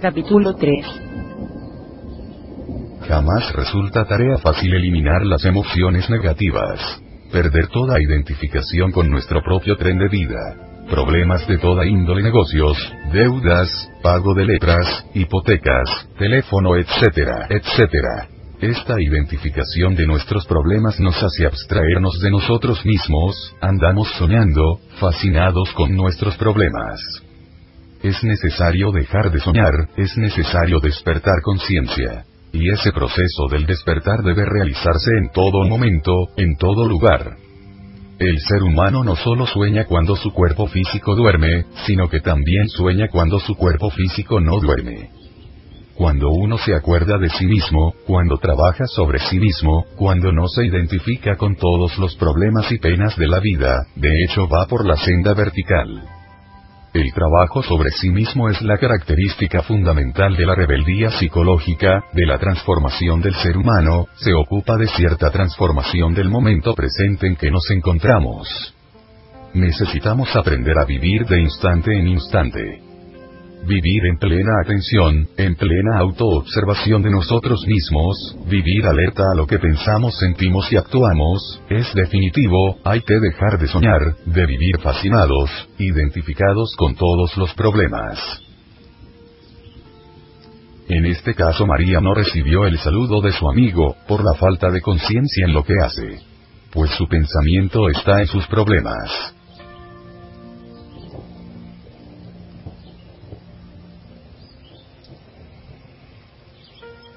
Capítulo 3. Jamás resulta tarea fácil eliminar las emociones negativas. Perder toda identificación con nuestro propio tren de vida. Problemas de toda índole, negocios, deudas, pago de letras, hipotecas, teléfono, etcétera, etcétera. Esta identificación de nuestros problemas nos hace abstraernos de nosotros mismos, andamos soñando, fascinados con nuestros problemas. Es necesario dejar de soñar, es necesario despertar conciencia. Y ese proceso del despertar debe realizarse en todo momento, en todo lugar. El ser humano no solo sueña cuando su cuerpo físico duerme, sino que también sueña cuando su cuerpo físico no duerme. Cuando uno se acuerda de sí mismo, cuando trabaja sobre sí mismo, cuando no se identifica con todos los problemas y penas de la vida, de hecho va por la senda vertical. El trabajo sobre sí mismo es la característica fundamental de la rebeldía psicológica, de la transformación del ser humano, se ocupa de cierta transformación del momento presente en que nos encontramos. Necesitamos aprender a vivir de instante en instante. Vivir en plena atención, en plena autoobservación de nosotros mismos, vivir alerta a lo que pensamos, sentimos y actuamos, es definitivo, hay que dejar de soñar, de vivir fascinados, identificados con todos los problemas. En este caso María no recibió el saludo de su amigo, por la falta de conciencia en lo que hace. Pues su pensamiento está en sus problemas.